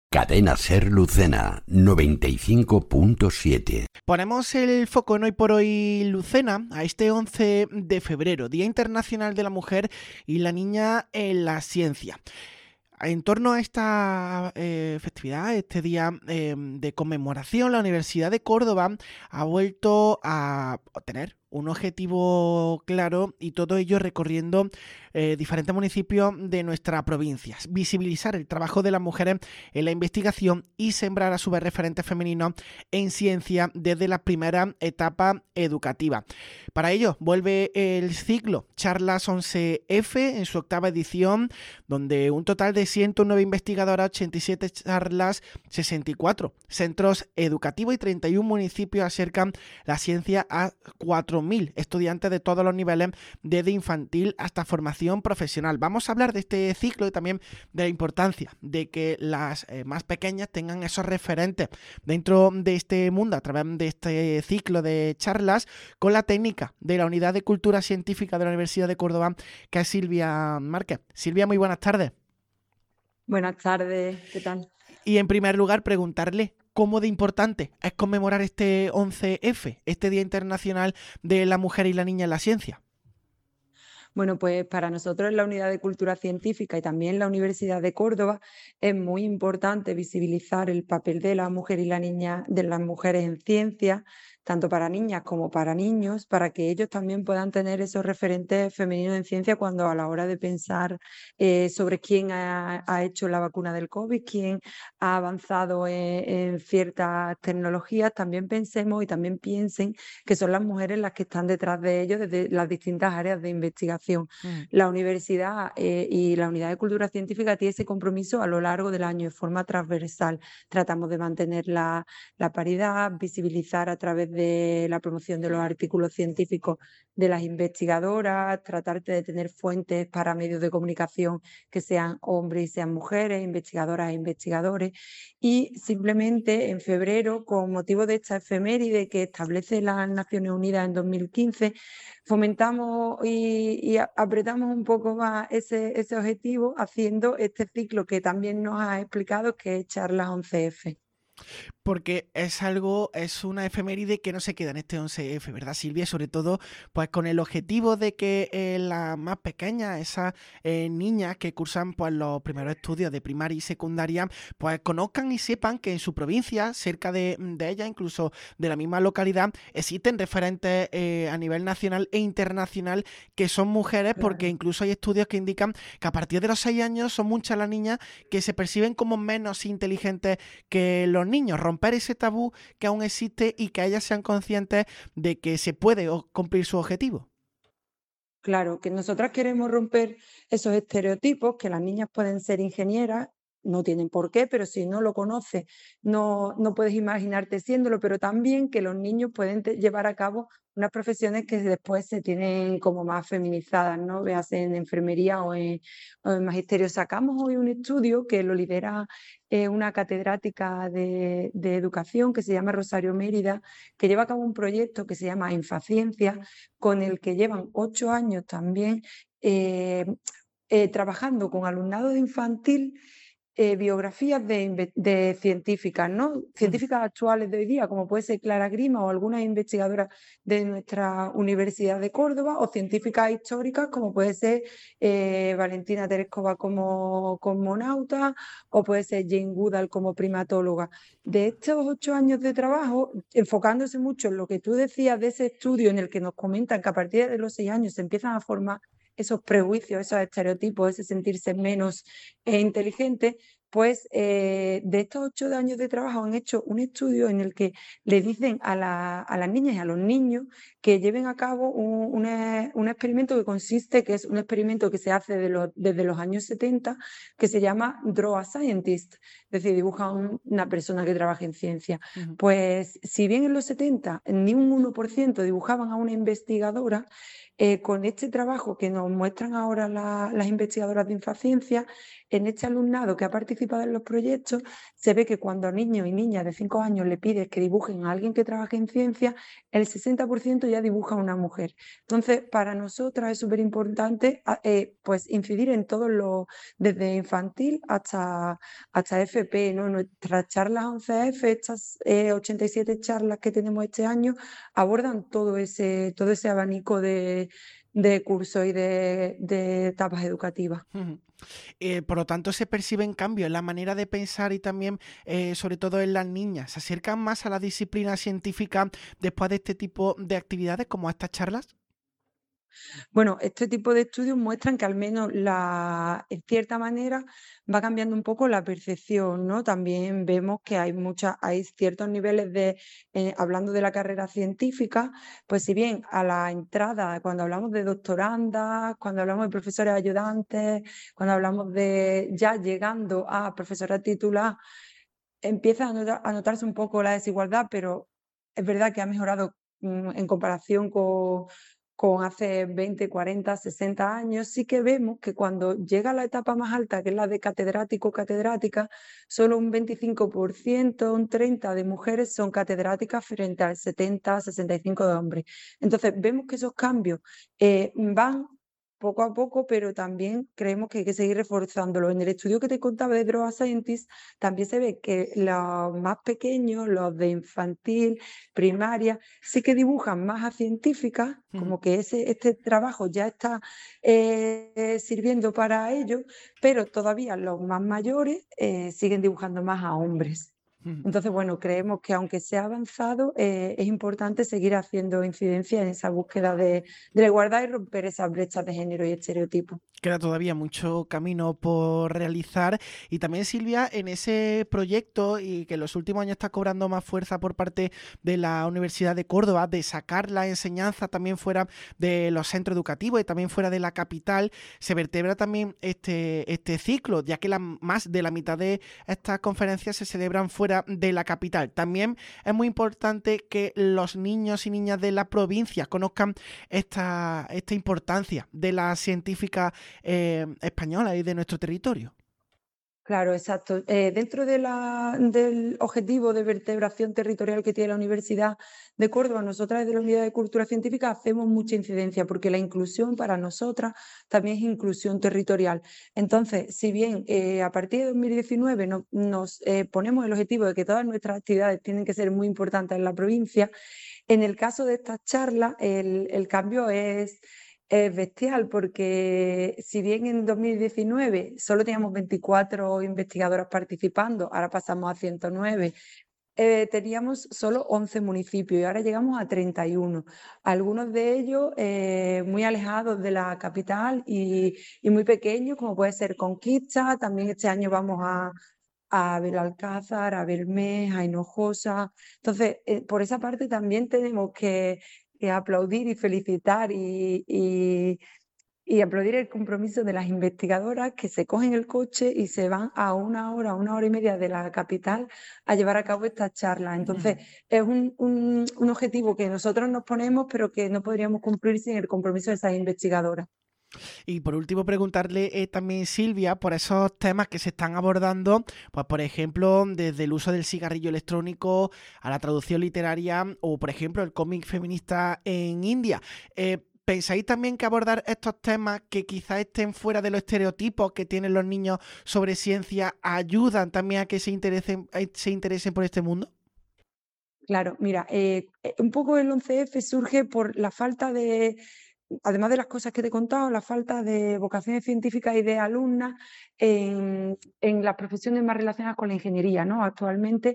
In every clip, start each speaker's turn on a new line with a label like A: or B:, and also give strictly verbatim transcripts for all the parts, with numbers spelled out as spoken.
A: Cadena Ser Lucena, noventa y cinco punto siete.
B: Ponemos el foco en Hoy por Hoy Lucena a este once de febrero, Día Internacional de la Mujer y la Niña en la Ciencia. En torno a esta eh, festividad, este día eh, de conmemoración, la Universidad de Córdoba ha vuelto a tener un objetivo claro, y todo ello recorriendo eh, diferentes municipios de nuestra provincia. Visibilizar el trabajo de las mujeres en la investigación y sembrar a su vez referentes femeninos en ciencia desde la primera etapa educativa. Para ello vuelve el ciclo Charlas once efe en su octava edición, donde un total de ciento nueve investigadoras, ochenta y siete charlas, sesenta y cuatro centros educativos y treinta y uno municipios acercan la ciencia a cuatro mil estudiantes de todos los niveles, desde infantil hasta formación profesional. Vamos a hablar de este ciclo y también de la importancia de que las eh, más pequeñas tengan esos referentes dentro de este mundo a través de este ciclo de charlas, con la técnica de la Unidad de Cultura Científica de la Universidad de Córdoba, que es Silvia Márquez. Silvia, muy buenas tardes.
C: Buenas tardes, ¿qué tal?
B: Y en primer lugar, preguntarle cómo de importante es conmemorar este once efe, este Día Internacional de la Mujer y la Niña en la Ciencia.
C: Bueno, pues para nosotros en la Unidad de Cultura Científica y también en la Universidad de Córdoba es muy importante visibilizar el papel de la mujer y la niña, de las mujeres en ciencia, tanto para niñas como para niños, para que ellos también puedan tener esos referentes femeninos en ciencia cuando a la hora de pensar eh, sobre quién ha, ha hecho la vacuna del COVID, quién ha avanzado en, en ciertas tecnologías, también pensemos y también piensen que son las mujeres las que están detrás de ellos desde las distintas áreas de investigación. Mm. La universidad eh, y la Unidad de Cultura Científica tiene ese compromiso a lo largo del año de forma transversal. Tratamos de mantener la, la paridad, visibilizar a través de la promoción de los artículos científicos de las investigadoras, tratar de tener fuentes para medios de comunicación que sean hombres y sean mujeres, investigadoras e investigadores. Y simplemente en febrero, con motivo de esta efeméride que establece las Naciones Unidas en dos mil quince, fomentamos y, y apretamos un poco más ese, ese objetivo haciendo este ciclo que también nos ha explicado, que es Charlas once efe.
B: Porque es algo, es una efeméride que no se queda en este once efe, ¿verdad, Silvia? Sobre todo, pues con el objetivo de que eh, las más pequeñas, esas eh, niñas que cursan pues los primeros estudios de primaria y secundaria, pues conozcan y sepan que en su provincia, cerca de, de ella, incluso de la misma localidad, existen referentes eh, a nivel nacional e internacional que son mujeres, claro. Porque incluso hay estudios que indican que a partir de los seis años son muchas las niñas que se perciben como menos inteligentes que los niños. Romper ese tabú que aún existe y que ellas sean conscientes de que se puede cumplir su objetivo.
C: Claro, que nosotras queremos romper esos estereotipos, que las niñas pueden ser ingenieras, no tienen por qué, pero si no lo conoces, no, no puedes imaginarte siéndolo, pero también que los niños pueden te- llevar a cabo unas profesiones que después se tienen como más feminizadas, ¿no? Veas en enfermería o en, o en magisterio. Sacamos hoy un estudio que lo lidera eh, una catedrática de, de educación que se llama Rosario Mérida, que lleva a cabo un proyecto que se llama Infaciencia, con el que llevan ocho años también eh, eh, trabajando con alumnado de infantil. Eh, biografías de, de científicas, ¿no? Científicas actuales de hoy día, como puede ser Clara Grima o algunas investigadoras de nuestra Universidad de Córdoba, o científicas históricas, como puede ser eh, Valentina Tereskova como cosmonauta, o puede ser Jane Goodall como primatóloga. De estos ocho años de trabajo, enfocándose mucho en lo que tú decías de ese estudio en el que nos comentan que a partir de los seis años se empiezan a formar esos prejuicios, esos estereotipos, ese sentirse menos eh, inteligente, pues eh, de estos ocho años de trabajo han hecho un estudio en el que le dicen a, la, a las niñas y a los niños que lleven a cabo un, un, un experimento que consiste, que es un experimento que se hace de los, desde los años setenta, que se llama Draw a Scientist, es decir, dibuja a un, una persona que trabaja en ciencia. Uh-huh. Pues si bien en los setenta ni un uno por ciento dibujaban a una investigadora, Eh, con este trabajo que nos muestran ahora la, las investigadoras de Infaciencia, en este alumnado que ha participado participado en los proyectos, se ve que cuando a niños y niñas de cinco años le pides que dibujen a alguien que trabaje en ciencia, el sesenta por ciento ya dibuja a una mujer. Entonces, para nosotras es súper importante eh, pues incidir en todos los, desde infantil hasta, hasta F P, ¿no? Nuestras charlas once F, estas eh, ochenta y siete charlas que tenemos este año, abordan todo ese, todo ese abanico de, de cursos y de, de etapas educativas.
B: Ujú. Eh, por lo tanto, se perciben cambios en la manera de pensar y también, eh, sobre todo en las niñas. ¿Se acercan más a la disciplina científica después de este tipo de actividades como estas charlas?
C: Bueno, este tipo de estudios muestran que al menos la, en cierta manera va cambiando un poco la percepción, ¿no? También vemos que hay muchas, hay ciertos niveles de, eh, hablando de la carrera científica, pues si bien a la entrada, cuando hablamos de doctorandas, cuando hablamos de profesores ayudantes, cuando hablamos de ya llegando a profesora titular, empieza a, notar- a notarse un poco la desigualdad, pero es verdad que ha mejorado mm, en comparación con, con hace veinte, cuarenta, sesenta años. Sí que vemos que cuando llega a la etapa más alta, que es la de catedrático o catedrática, solo un veinticinco por ciento, un treinta por ciento de mujeres son catedráticas frente al setenta, sesenta y cinco por ciento de hombres. Entonces, vemos que esos cambios eh, van poco a poco, pero también creemos que hay que seguir reforzándolo. En el estudio que te contaba de Droga Scientist, también se ve que los más pequeños, los de infantil, primaria, sí que dibujan más a científicas,
B: Ujú.
C: como que ese, este trabajo ya está eh, sirviendo para ellos, pero todavía los más mayores eh, siguen dibujando más a hombres.
B: Ujú.
C: Entonces, bueno, creemos que aunque se ha avanzado, eh, es importante seguir haciendo incidencia en esa búsqueda de, de la igualdad y romper esas brechas de género y estereotipos.
B: Queda todavía mucho camino por realizar y también, Silvia, en ese proyecto y que en los últimos años está cobrando más fuerza por parte de la Universidad de Córdoba de sacar la enseñanza también fuera de los centros educativos y también fuera de la capital, se vertebra también este, este ciclo, ya que la, más de la mitad de estas conferencias se celebran fuera de la capital. También es muy importante que los niños y niñas de la provincia conozcan esta, esta importancia de la científica eh, española y de nuestro territorio.
C: Claro, exacto. Eh, dentro de la- del objetivo de vertebración territorial que tiene la Universidad de Córdoba, nosotras desde la Unidad de Cultura Científica hacemos mucha incidencia porque la inclusión para nosotras también es inclusión territorial. Entonces, si bien eh, a partir de dos mil diecinueve no- nos eh, ponemos el objetivo de que todas nuestras actividades tienen que ser muy importantes en la provincia, en el caso de estas charlas el, el cambio es es bestial porque si bien en dos mil diecinueve solo teníamos veinticuatro investigadoras participando, ahora pasamos a ciento nueve, eh, teníamos solo once municipios y ahora llegamos a treinta y uno. Algunos de ellos eh, muy alejados de la capital y, y muy pequeños, como puede ser Conquista. También este año vamos a, a Belalcázar, a Belmez, a Hinojosa. Entonces, eh, por esa parte también tenemos que, que aplaudir y felicitar y, y- y aplaudir el compromiso de las investigadoras que se cogen el coche y se van a una hora, una hora y media de la capital a llevar a cabo estas charlas. Entonces, es un, un- un objetivo que nosotros nos ponemos, pero que no podríamos cumplir sin el compromiso de esas investigadoras.
B: Y por último, preguntarle eh, también, Silvia, por esos temas que se están abordando, pues por ejemplo, desde el uso del cigarrillo electrónico a la traducción literaria o, por ejemplo, el cómic feminista en India. Eh, ¿Pensáis también que abordar estos temas que quizás estén fuera de los estereotipos que tienen los niños sobre ciencia ayudan también a que se interesen, eh, se interesen por este mundo?
C: Claro, mira, eh, eh, un poco el once F surge por la falta de, además de las cosas que te he contado, la falta de vocaciones científicas y de alumnas en, en las profesiones más relacionadas con la ingeniería, ¿no? Actualmente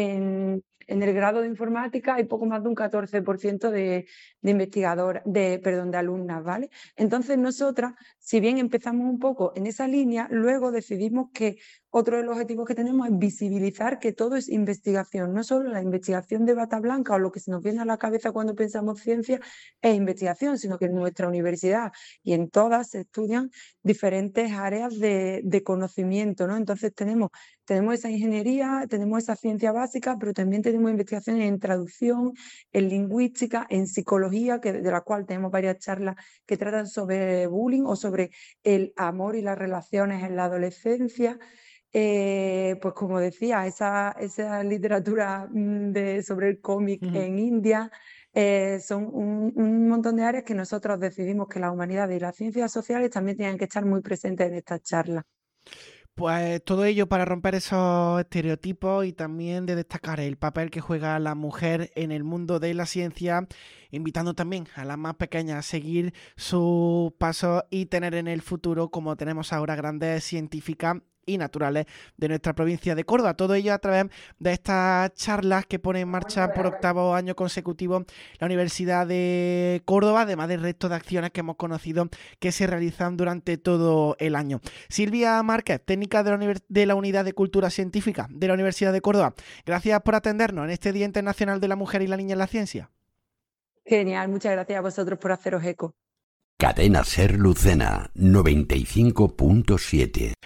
C: en, en el grado de informática hay poco más de un catorce por ciento de, de investigadoras, de, perdón, de alumnas, ¿vale? Entonces nosotras, si bien empezamos un poco en esa línea, luego decidimos que otro de los objetivos que tenemos es visibilizar que todo es investigación, no solo la investigación de bata blanca o lo que se nos viene a la cabeza cuando pensamos ciencia es investigación, sino que en nuestra universidad y en todas se estudian diferentes áreas de, de conocimiento, ¿no? Entonces tenemos tenemos esa ingeniería, tenemos esa ciencia básica, pero también tenemos investigaciones en traducción, en lingüística, en psicología, que, de la cual tenemos varias charlas que tratan sobre bullying o sobre el amor y las relaciones en la adolescencia. Eh, pues como decía, esa, esa literatura de, sobre el cómic uh-huh. en India, eh, son un, un montón de áreas que nosotros decidimos que la humanidad y las ciencias sociales también tienen que estar muy presentes en estas charlas.
B: Pues todo ello para romper esos estereotipos y también de destacar el papel que juega la mujer en el mundo de la ciencia, invitando también a las más pequeñas a seguir sus pasos y tener en el futuro, como tenemos ahora, grandes científicas y naturales de nuestra provincia de Córdoba. Todo ello a través de estas charlas que pone en marcha por octavo año consecutivo la Universidad de Córdoba, además del resto de acciones que hemos conocido que se realizan durante todo el año. Silvia Márquez, técnica de la, Univers- de la Unidad de Cultura Científica de la Universidad de Córdoba, gracias por atendernos en este Día Internacional de la Mujer y la Niña en la Ciencia.
C: Genial, muchas gracias a vosotros por haceros eco.
A: Cadena SER Lucena noventa y cinco punto siete.